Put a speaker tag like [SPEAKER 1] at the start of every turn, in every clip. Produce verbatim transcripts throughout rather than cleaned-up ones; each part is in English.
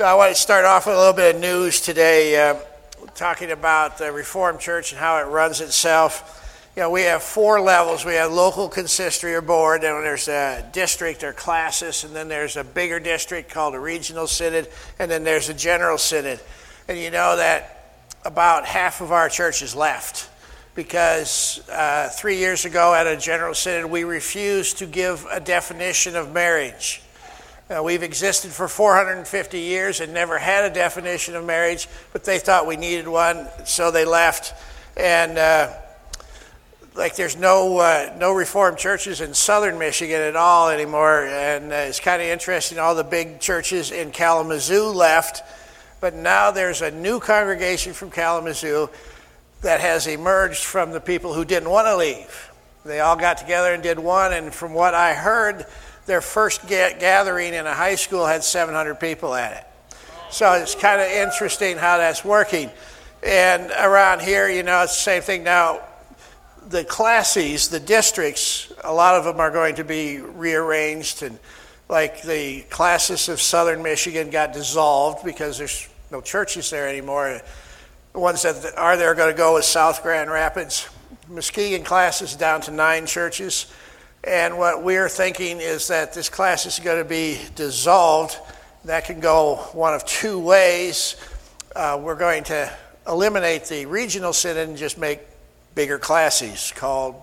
[SPEAKER 1] So I want to start off with a little bit of news today, uh, talking about the Reformed Church and how it runs itself. You know, we have four levels. We have local consistory or board, and there's a district or classis, and then there's a bigger district called a regional synod, and then there's a general synod. And you know that about half of our church is left because uh, three years ago at a general synod, we refused to give a definition of marriage. Uh, we've existed for four hundred fifty years and never had a definition of marriage, but they thought we needed one, so they left. And uh, like there's no uh, no Reformed churches in southern Michigan at all anymore, and uh, it's kind of interesting. All the big churches in Kalamazoo left, but now there's a new congregation from Kalamazoo that has emerged from the people who didn't want to leave. They all got together and did one, and from what I heard, their first ga- gathering in a high school had seven hundred people at it. So it's kind of interesting how that's working. And around here, you know, it's the same thing now. The classes, the districts, a lot of them are going to be rearranged, and like the classis of southern Michigan got dissolved because there's no churches there anymore. The ones that are there are going to go with South Grand Rapids. Muskegon class is down to nine churches. And what we're thinking is that this class is going to be dissolved. That can go one of two ways. Uh, we're going to eliminate the regional synod and just make bigger classes called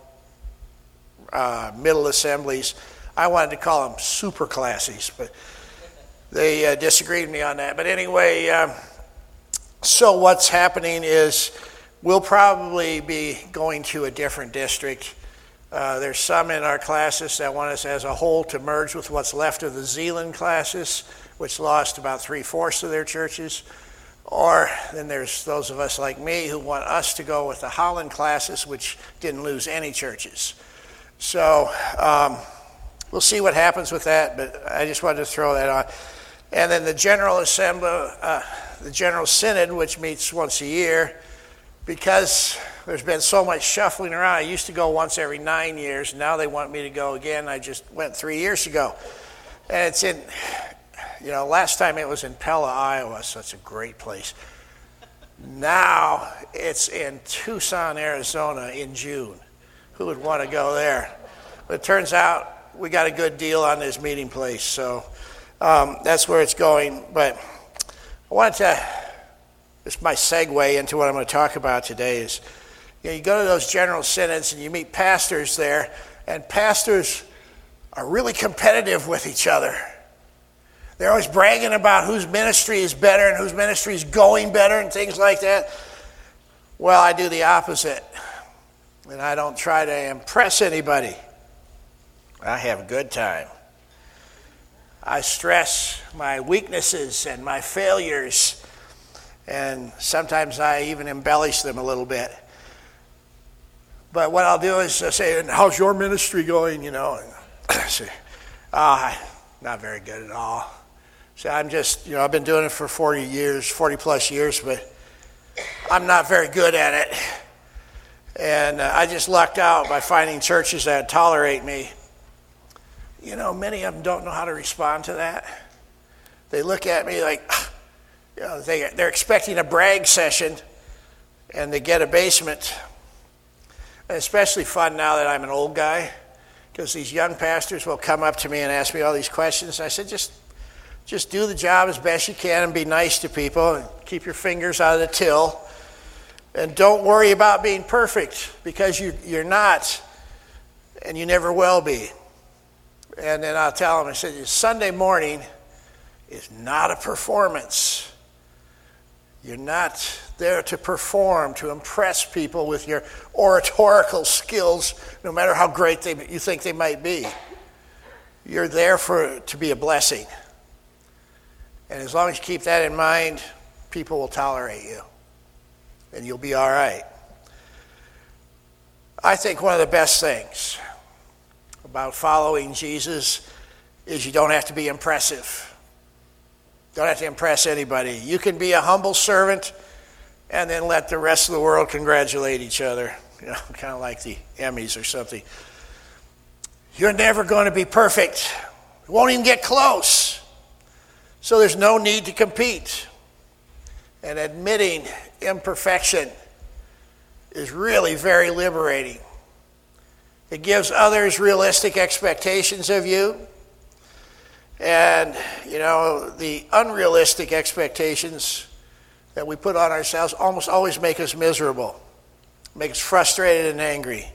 [SPEAKER 1] uh, middle assemblies. I wanted to call them super classes, but they uh, disagreed with me on that. But anyway, um, so what's happening is we'll probably be going to a different district. Uh, there's some in our classes that want us as a whole to merge with what's left of the Zeeland classes, which lost about three-fourths of their churches. Or then there's those of us like me who want us to go with the Holland classes, which didn't lose any churches. So um, we'll see what happens with that, but I just wanted to throw that on. And then the General Assembly, uh, the General Synod, which meets once a year, because there's been so much shuffling around. I used to go once every nine years. Now they want me to go again. I just went three years ago. And it's in, you know, last time it was in Pella, Iowa, so it's a great place. Now it's in Tucson, Arizona in June. Who would want to go there? But it turns out we got a good deal on this meeting place, so um, that's where it's going. But I wanted to, this is my segue into what I'm going to talk about today is, you know, you go to those general synods and you meet pastors there, and pastors are really competitive with each other. They're always bragging about whose ministry is better and whose ministry is going better and things like that. Well, I do the opposite, and I don't try to impress anybody. I have a good time. I stress my weaknesses and my failures, and sometimes I even embellish them a little bit. But what I'll do is uh, say, and how's your ministry going, you know? And I say, ah, oh, not very good at all. So I'm just, you know, I've been doing it for forty years, forty plus years, but I'm not very good at it. And uh, I just lucked out by finding churches that tolerate me. You know, many of them don't know how to respond to that. They look at me like, you know, they, they're expecting a brag session, and they get a basement. And especially fun now that I'm an old guy, because these young pastors will come up to me and ask me all these questions. I said, just, just do the job as best you can and be nice to people and keep your fingers out of the till. And don't worry about being perfect, because you, you're not, and you never will be. And then I'll tell them, I said, Sunday morning is not a performance. You're not there to perform, to impress people with your oratorical skills, no matter how great they, you think they might be. You're there for to be a blessing. And as long as you keep that in mind, people will tolerate you, and you'll be all right. I think one of the best things about following Jesus is you don't have to be impressive. Don't have to impress anybody. You can be a humble servant and then let the rest of the world congratulate each other. You know, kind of like the Emmys or something. You're never going to be perfect. You won't even get close. So there's no need to compete. And admitting imperfection is really very liberating. It gives others realistic expectations of you. And, you know, the unrealistic expectations that we put on ourselves almost always make us miserable, make us frustrated and angry.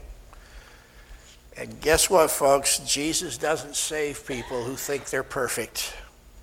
[SPEAKER 1] And guess what, folks? Jesus doesn't save people who think they're perfect.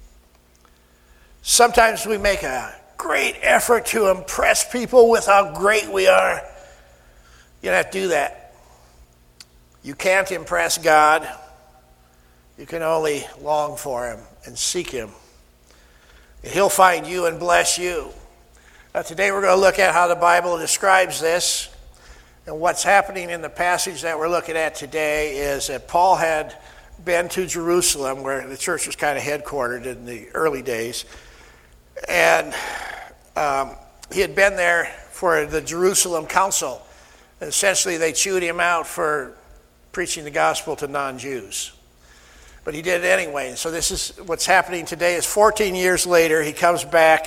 [SPEAKER 1] Sometimes we make a great effort to impress people with how great we are. You don't have to do that. You can't impress God. You can only long for him and seek him. He'll find you and bless you. Now, today we're going to look at how the Bible describes this. And what's happening in the passage that we're looking at today is that Paul had been to Jerusalem, where the church was kind of headquartered in the early days. And um, he had been there for the Jerusalem Council. And essentially, they chewed him out for preaching the gospel to non-Jews. But he did it anyway. And so this is what's happening today is fourteen years later, he comes back,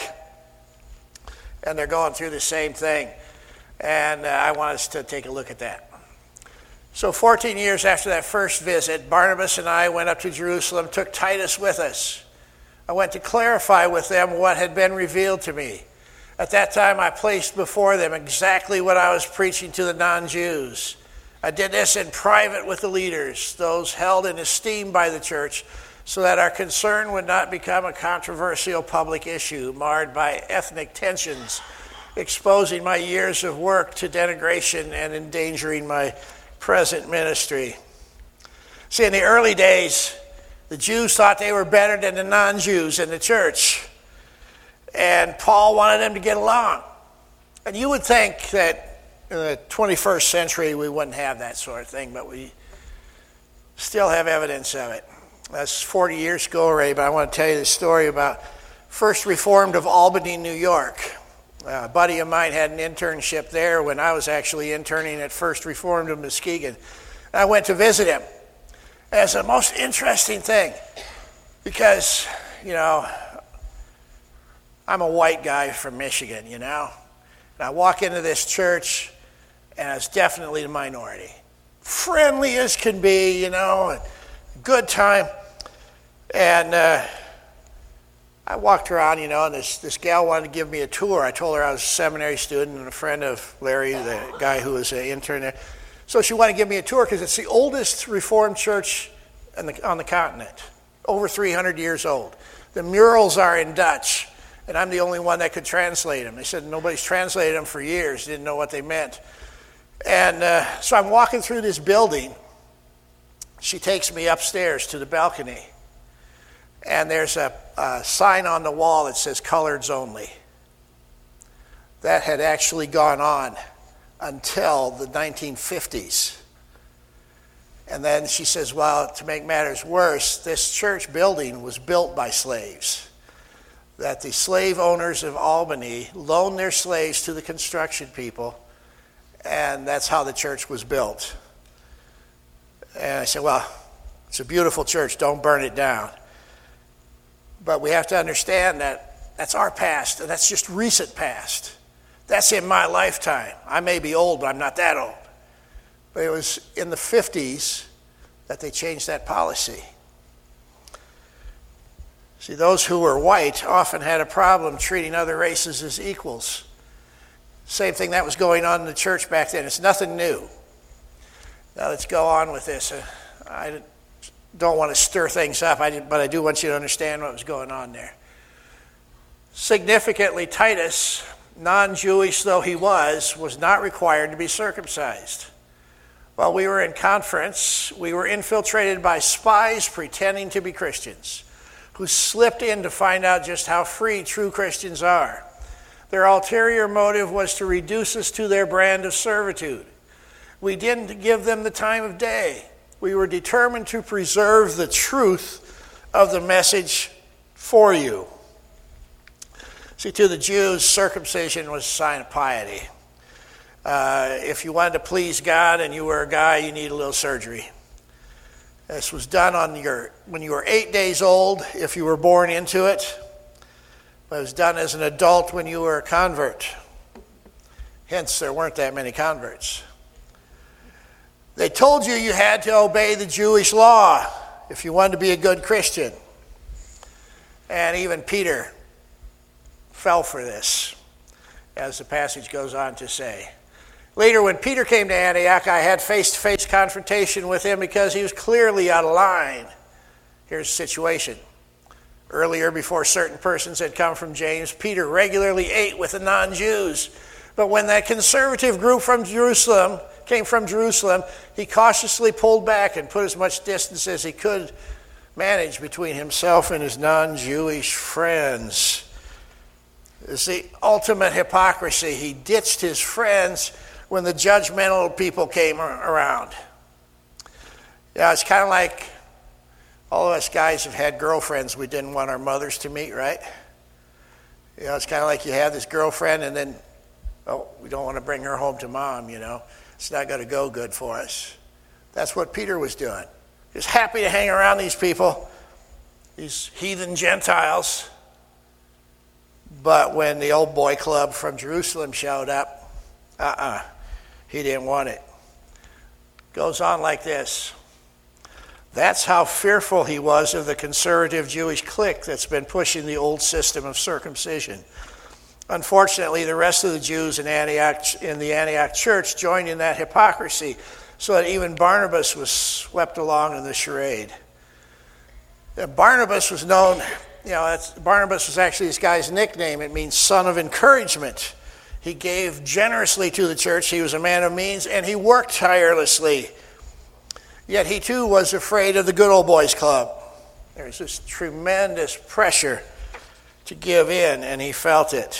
[SPEAKER 1] and they're going through the same thing. And uh, I want us to take a look at that. So fourteen years after that first visit, Barnabas and I went up to Jerusalem, took Titus with us. I went to clarify with them what had been revealed to me. At that time, I placed before them exactly what I was preaching to the non-Jews. I did this in private with the leaders, those held in esteem by the church, so that our concern would not become a controversial public issue marred by ethnic tensions, exposing my years of work to denigration and endangering my present ministry. See, in the early days, the Jews thought they were better than the non-Jews in the church. And Paul wanted them to get along. And you would think that in the twenty-first century we wouldn't have that sort of thing, but we still have evidence of it. That's forty years ago already, but I want to tell you the story about First Reformed of Albany, New York. A buddy of mine had an internship there when I was actually interning at First Reformed of Muskegon. I went to visit him. And it's the most interesting thing because, you know, I'm a white guy from Michigan, you know. And I walk into this church, and it's definitely the minority. Friendly as can be, you know, and good time. And uh, I walked around, you know, and this, this gal wanted to give me a tour. I told her I was a seminary student and a friend of Larry, the guy who was an intern there. So she wanted to give me a tour because it's the oldest Reformed church on the, on the continent, over three hundred years old. The murals are in Dutch, and I'm the only one that could translate them. They said nobody's translated them for years, didn't know what they meant. And uh, so I'm walking through this building. She takes me upstairs to the balcony. And there's a, a sign on the wall that says coloreds only. That had actually gone on until the nineteen fifties. And then she says, well, to make matters worse, this church building was built by slaves. That the slave owners of Albany loaned their slaves to the construction people, and that's how the church was built. And I said, well, it's a beautiful church, don't burn it down. But we have to understand that that's our past, and that's just recent past. That's in my lifetime. I may be old, but I'm not that old. But it was in the fifties that they changed that policy. See, those who were white often had a problem treating other races as equals. Same thing that was going on in the church back then. It's nothing new. Now let's go on with this. Uh, I don't want to stir things up, I did, but I do want you to understand what was going on there. Significantly, Titus, non-Jewish though he was, was not required to be circumcised. While we were in conference, we were infiltrated by spies pretending to be Christians, who slipped in to find out just how free true Christians are. Their ulterior motive was to reduce us to their brand of servitude. We didn't give them the time of day. We were determined to preserve the truth of the message for you. See, to the Jews, circumcision was a sign of piety. Uh, if you wanted to please God and you were a guy, you need a little surgery. This was done on your when you were eight days old, if you were born into it. but it was done as an adult when you were a convert. Hence, there weren't that many converts. They told you you had to obey the Jewish law if you wanted to be a good Christian. And even Peter fell for this, as the passage goes on to say. Later, when Peter came to Antioch, I had face-to-face confrontation with him because he was clearly out of line. Here's the situation. Earlier, before certain persons had come from James, Peter regularly ate with the non-Jews. But when that conservative group from Jerusalem came from Jerusalem, he cautiously pulled back and put as much distance as he could manage between himself and his non-Jewish friends. It's the ultimate hypocrisy. He ditched his friends when the judgmental people came around. Yeah, it's kind of like all of us guys have had girlfriends we didn't want our mothers to meet, right? You know, it's kind of like you have this girlfriend and then, oh, we don't want to bring her home to mom, you know. It's not going to go good for us. That's what Peter was doing. He was happy to hang around these people, these heathen Gentiles. But when the old boy club from Jerusalem showed up, uh-uh, he didn't want it. Goes on like this. That's how fearful he was of the conservative Jewish clique that's been pushing the old system of circumcision. Unfortunately, the rest of the Jews in Antioch, in the Antioch church joined in that hypocrisy, so that even Barnabas was swept along in the charade. Barnabas was known, you know, that's, Barnabas was actually this guy's nickname. It means son of encouragement. He gave generously to the church. He was a man of means, and he worked tirelessly. Yet he too was afraid of the good old boys club. There's this tremendous pressure to give in, and he felt it.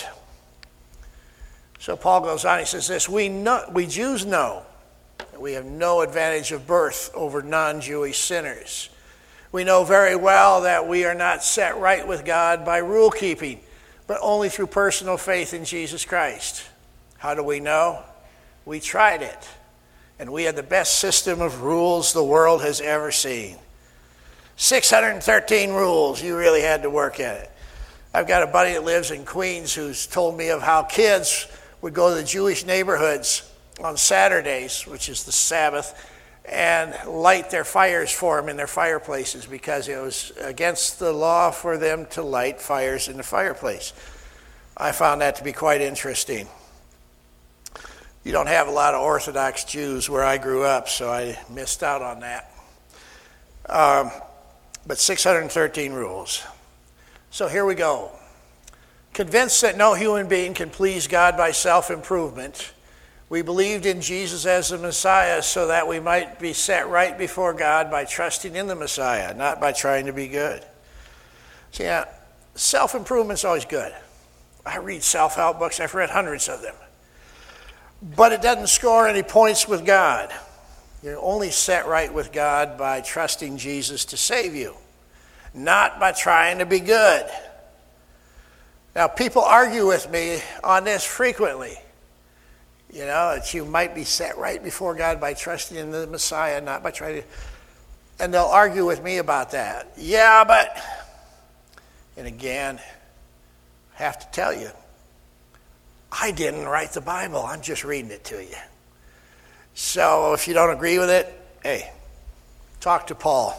[SPEAKER 1] So Paul goes on, he says this, we know, we Jews know that we have no advantage of birth over non-Jewish sinners. We know very well that we are not set right with God by rule keeping, but only through personal faith in Jesus Christ. How do we know? We tried it, and we had the best system of rules the world has ever seen. six hundred thirteen rules, you really had to work at it. I've got a buddy that lives in Queens who's told me of how kids would go to the Jewish neighborhoods on Saturdays, which is the Sabbath, and light their fires for them in their fireplaces because it was against the law for them to light fires in the fireplace. I found that to be quite interesting. You don't have a lot of Orthodox Jews where I grew up, so I missed out on that. Um, but six hundred thirteen rules. So here we go. Convinced that no human being can please God by self-improvement, we believed in Jesus as the Messiah so that we might be set right before God by trusting in the Messiah, not by trying to be good. So yeah, self-improvement's always good. I read self-help books. I've read hundreds of them. But it doesn't score any points with God. You're only set right with God by trusting Jesus to save you, not by trying to be good. Now, people argue with me on this frequently. You know, that you might be set right before God by trusting in the Messiah, not by trying to... And they'll argue with me about that. Yeah, but... And again, I have to tell you, I didn't write the Bible. I'm just reading it to you. So if you don't agree with it, hey, talk to Paul.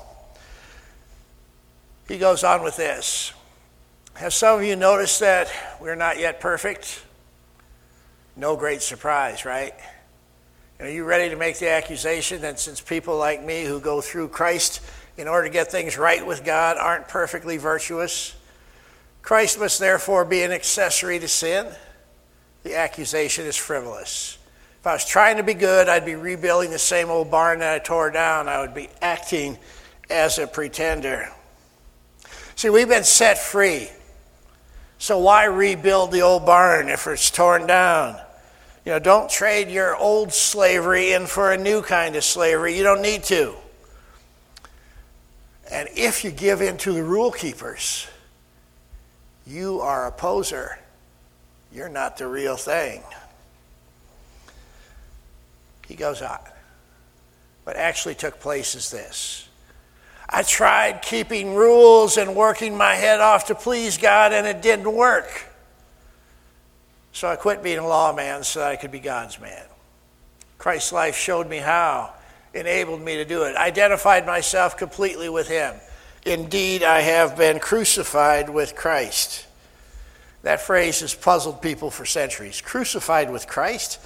[SPEAKER 1] He goes on with this. Have some of you noticed that we're not yet perfect? No great surprise, right? Are you ready to make the accusation that since people like me who go through Christ in order to get things right with God aren't perfectly virtuous, Christ must therefore be an accessory to sin? The accusation is frivolous. If I was trying to be good, I'd be rebuilding the same old barn that I tore down. I would be acting as a pretender. See, we've been set free. So why rebuild the old barn if it's torn down? You know, don't trade your old slavery in for a new kind of slavery. You don't need to. And if you give in to the rule keepers, you are a poser. You're not the real thing. He goes on. What actually took place is this. I tried keeping rules and working my head off to please God, and it didn't work. So I quit being a lawman so that I could be God's man. Christ's life showed me how, enabled me to do it, identified myself completely with him. Indeed, I have been crucified with Christ. That phrase has puzzled people for centuries. Crucified with Christ?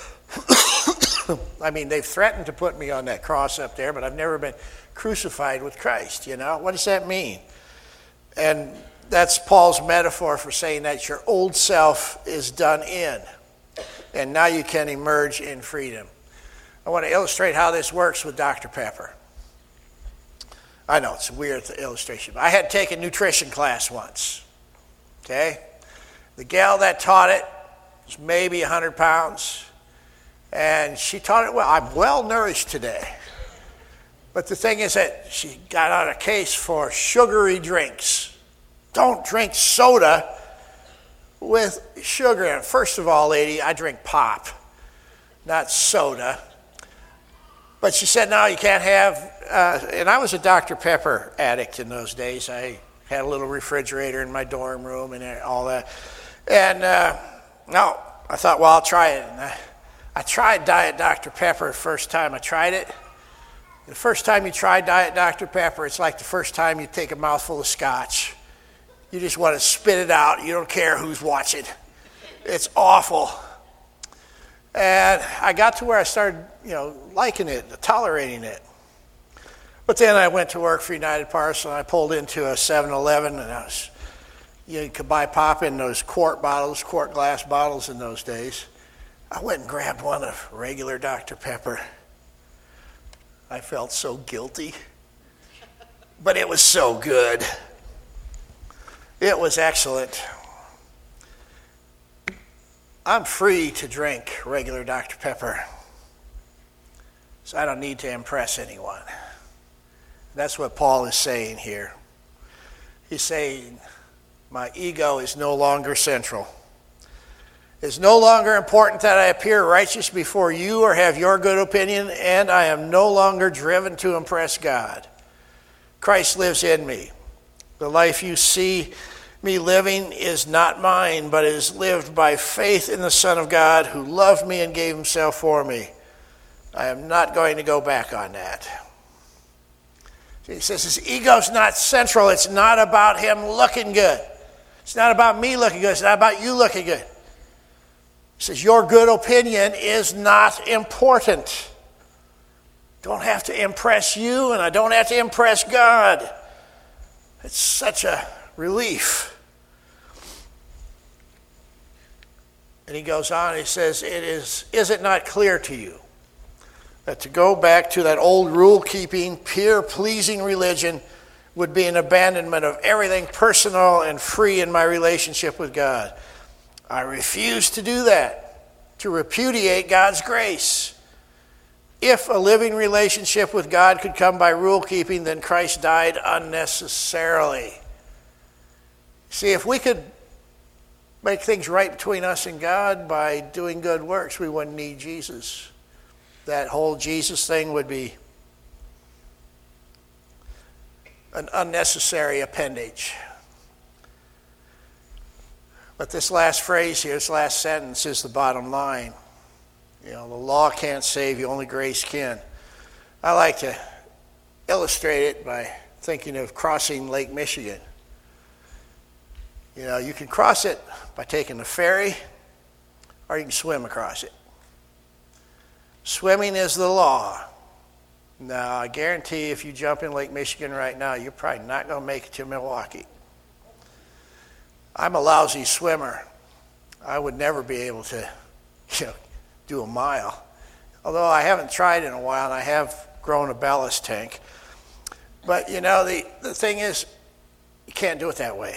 [SPEAKER 1] I mean, they've threatened to put me on that cross up there, but I've never been crucified with Christ, you know? What does that mean? And that's Paul's metaphor for saying that your old self is done in, and now you can emerge in freedom. I want to illustrate how this works with Doctor Pepper. I know, it's a weird illustration, but I had taken nutrition class once, okay? The gal that taught it was maybe one hundred pounds, and she taught it well. I'm well nourished today. But the thing is that she got on a case for sugary drinks. Don't drink soda with sugar in it. First of all, lady, I drink pop, not soda. But she said, no, you can't have, uh, and I was a Doctor Pepper addict in those days. I had a little refrigerator in my dorm room and all that. And uh, no, I thought, well, I'll try it. And I, I tried Diet Doctor Pepper the first time I tried it. The first time you try Diet Doctor Pepper, it's like the first time you take a mouthful of scotch. You just want to spit it out. You don't care who's watching. It's awful. And I got to where I started, you know, liking it, tolerating it. But then I went to work for United Parcel, and I pulled into a seven eleven, and I was, you could buy pop in those quart bottles, quart glass bottles in those days. I went and grabbed one of regular Doctor Pepper. I felt so guilty, but it was so good. It was excellent. I'm free to drink regular Doctor Pepper, so I don't need to impress anyone. That's what Paul is saying here. He's saying, my ego is no longer central. It's no longer important that I appear righteous before you or have your good opinion, and I am no longer driven to impress God. Christ lives in me. The life you see me living is not mine, but is lived by faith in the Son of God who loved me and gave himself for me. I am not going to go back on that. He says his ego's not central. It's not about him looking good. It's not about me looking good. It's not about you looking good. He says your good opinion is not important. Don't have to impress you, and I don't have to impress God. It's such a relief. And he goes on, he says, it is, is it not clear to you that to go back to that old rule-keeping, peer-pleasing religion would be an abandonment of everything personal and free in my relationship with God? I refuse to do that, to repudiate God's grace. If a living relationship with God could come by rule-keeping, then Christ died unnecessarily. See, if we could make things right between us and God by doing good works, we wouldn't need Jesus. That whole Jesus thing would be an unnecessary appendage. But this last phrase here, this last sentence is the bottom line. You know, the law can't save you, only grace can. I like to illustrate it by thinking of crossing Lake Michigan. You know, you can cross it by taking the ferry, or you can swim across it. Swimming is the law. Now, I guarantee if you jump in Lake Michigan right now, you're probably not going to make it to Milwaukee. I'm a lousy swimmer. I would never be able to, you know, do a mile. Although I haven't tried in a while, and I have grown a ballast tank. But, you know, the, the thing is, you can't do it that way.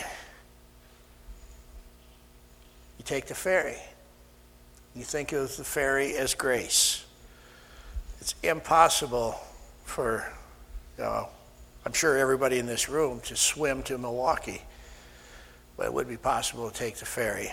[SPEAKER 1] You take the ferry. You think of the ferry as grace. It's impossible for, you know, I'm sure everybody in this room to swim to Milwaukee, but it would be possible to take the ferry.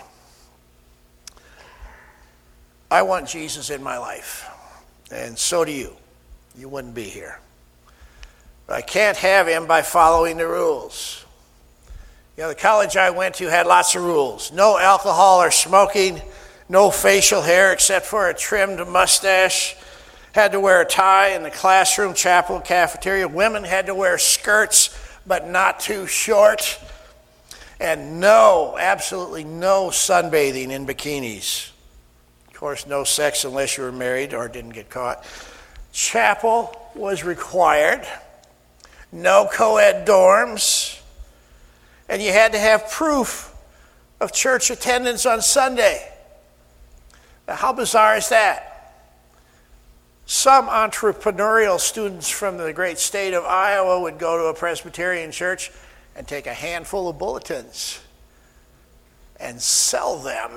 [SPEAKER 1] I want Jesus in my life, and so do you. You wouldn't be here. But I can't have him by following the rules. You know, the college I went to had lots of rules. No alcohol or smoking, no facial hair except for a trimmed mustache. Had to wear a tie in the classroom, chapel, cafeteria. Women had to wear skirts, but not too short. And no, absolutely no sunbathing in bikinis. Of course, no sex unless you were married or didn't get caught. Chapel was required. No co-ed dorms. And you had to have proof of church attendance on Sunday. Now, how bizarre is that? Some entrepreneurial students from the great state of Iowa would go to a Presbyterian church and take a handful of bulletins and sell them.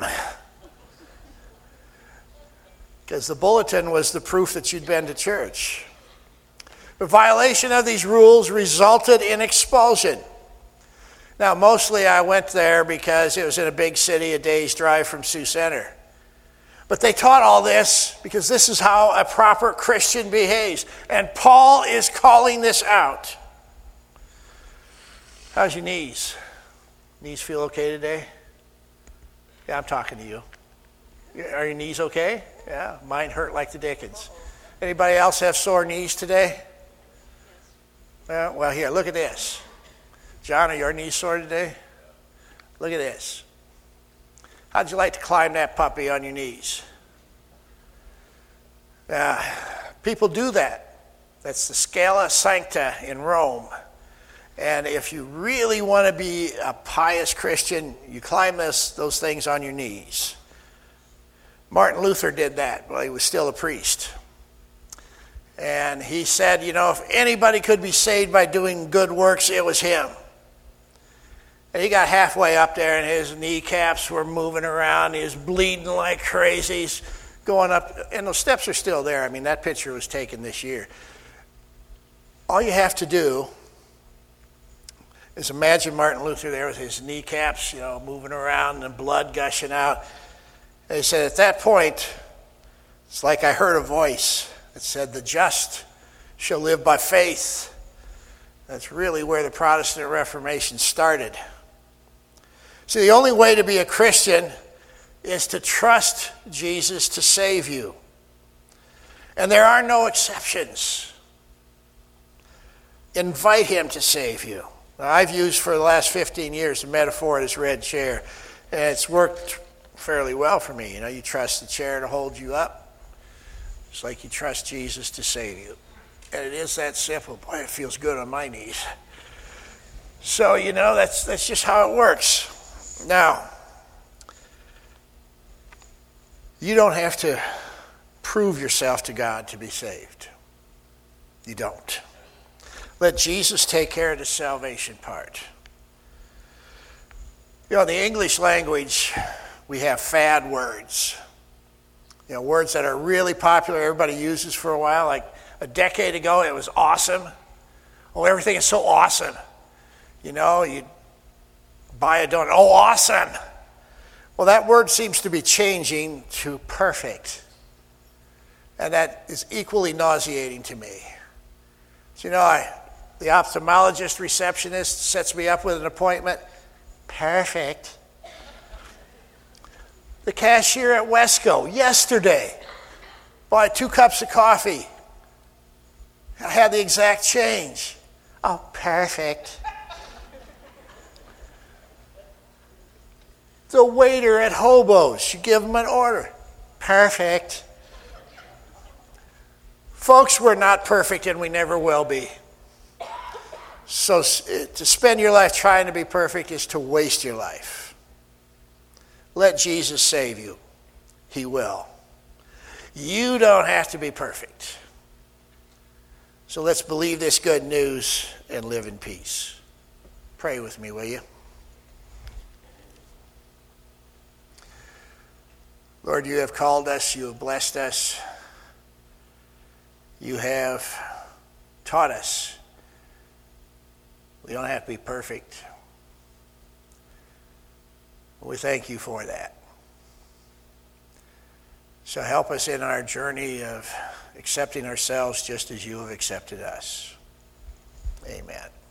[SPEAKER 1] Because the bulletin was the proof that you'd been to church. The violation of these rules resulted in expulsion. Now, mostly I went there because it was in a big city, a day's drive from Sioux Center. But they taught all this because this is how a proper Christian behaves. And Paul is calling this out. How's your knees? Knees feel okay today? Yeah, I'm talking to you. Are your knees okay? Yeah, mine hurt like the dickens. Anybody else have sore knees today? Yeah, well, here, look at this. John, are your knees sore today? Look at this. How'd you like to climb that puppy on your knees? Uh, people do that. That's the Scala Sancta in Rome. And if you really want to be a pious Christian, you climb this, those things on your knees. Martin Luther did that while he was still a priest. And he said, you know, if anybody could be saved by doing good works, it was him. And he got halfway up there and his kneecaps were moving around. He was bleeding like crazy. He's going up, and those steps are still there. I mean, that picture was taken this year. All you have to do is imagine Martin Luther there with his kneecaps, you know, moving around and blood gushing out. And he said, at that point, it's like I heard a voice that said, the just shall live by faith. That's really where the Protestant Reformation started. See, the only way to be a Christian is to trust Jesus to save you. And there are no exceptions. Invite him to save you. Now, I've used for the last fifteen years the metaphor of this red chair, and it's worked fairly well for me. You know, you trust the chair to hold you up. It's like you trust Jesus to save you. And it is that simple. Boy, it feels good on my knees. So, you know, that's that's just how it works. Now, you don't have to prove yourself to God to be saved. You don't. Let Jesus take care of the salvation part. You know, in the English language, we have fad words. You know, words that are really popular, everybody uses for a while. Like a decade ago, it was awesome. Oh, everything is so awesome. You know, you buy a donut. Oh, awesome. Well, that word seems to be changing to perfect. And that is equally nauseating to me. So, you know, I, the ophthalmologist receptionist sets me up with an appointment. Perfect. The cashier at Wesco yesterday bought two cups of coffee. I had the exact change. Oh, perfect. The waiter at Hobo's, you give him an order. Perfect. Folks, we're not perfect and we never will be. So to spend your life trying to be perfect is to waste your life. Let Jesus save you. He will. You don't have to be perfect. So let's believe this good news and live in peace. Pray with me, will you? Lord, you have called us, you have blessed us, you have taught us. We don't have to be perfect. We thank you for that. So help us in our journey of accepting ourselves just as you have accepted us. Amen.